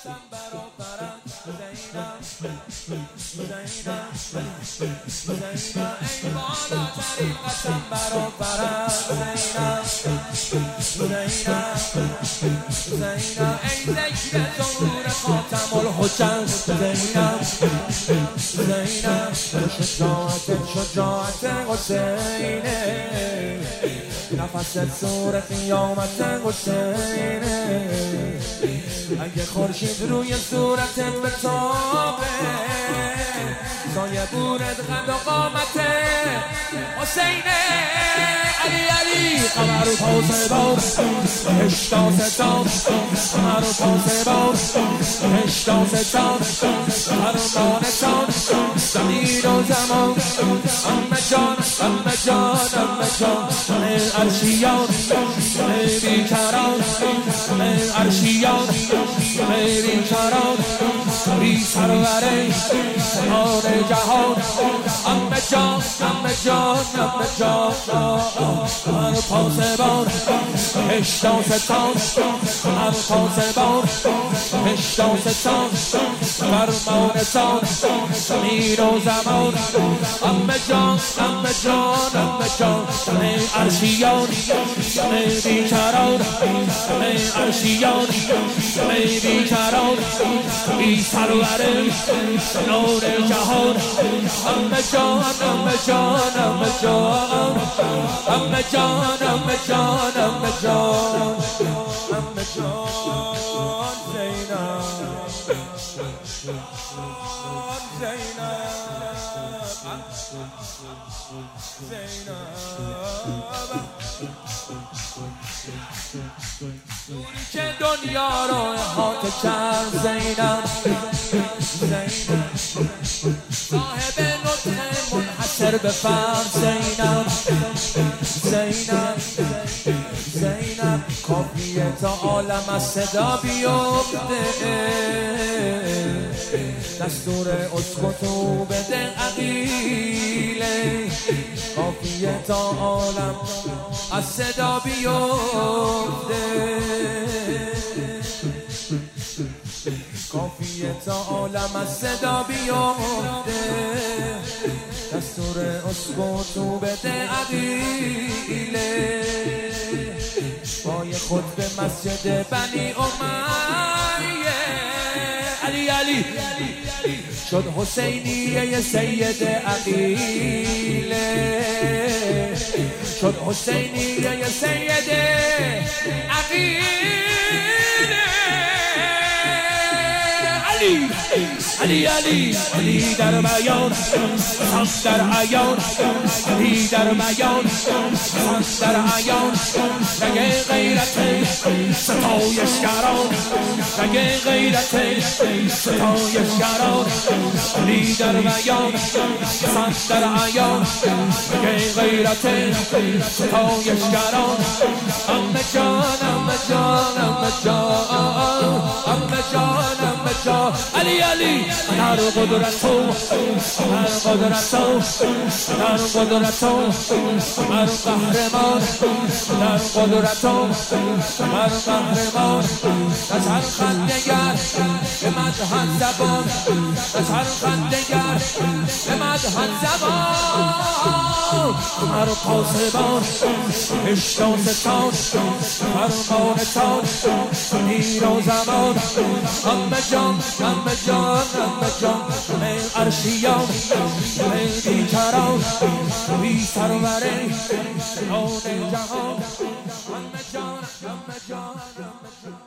قسم برابرم زینب ای بالاترین قسم برابرم زینب ای ذکر ظهور خاتم الحجج زینب شجاعت حسینه نفس سور قیامت حسینه اگه خورشید روی صورت بتابه سایه بورد قد و قامت حسینه علی قمر و پاس بار هشتا ستان قمر و پاس بار هشتا ستان فرمانتان زمین و زمان امه جان عرشیان ای بیکران عرشیان ای بیکران بی سروره آن جهان امه جان قمر پاسبان هشتا ستان قمر پاسبان هشتا ستان فرمانتان زمین و زمان امه جان ای عرشیان ای بیکران ای عرشیان ای بیکران بی سروره نور جهان امه جان دوری که دنیا رو احاطه کرد زینب صاحب نطق منحصر به فرد زینب کافیه تا عالم از صدا بیفته دستور اسکتو بده عقیله کافیه تا عالم از صدا بیفته کافیه تا عالم از صدا بیفته دستور اسکتو بده عقیله پای خود به مسجد بنی امیه علی شد حسینیه سید عقیله شد حسینیه سید عقیله علی در بیان حق در عیان علی در بیان حق در عیان رگ غیرت ستایشگران رگ غیرت ستایشگران علی در بیان حق در عیان رگ غیرت ستایشگران امه جان علی هر قدرتو هر قهرمان در قدرتو هر قهرمان از هر خندگر به مدح زبان از هر خندگر به مدح زبان هر پاسبان هشتا ستان فرمانتان زمین و زمان امه جان ای عرشیان ای بیکران بی سروره آن جهان امه جان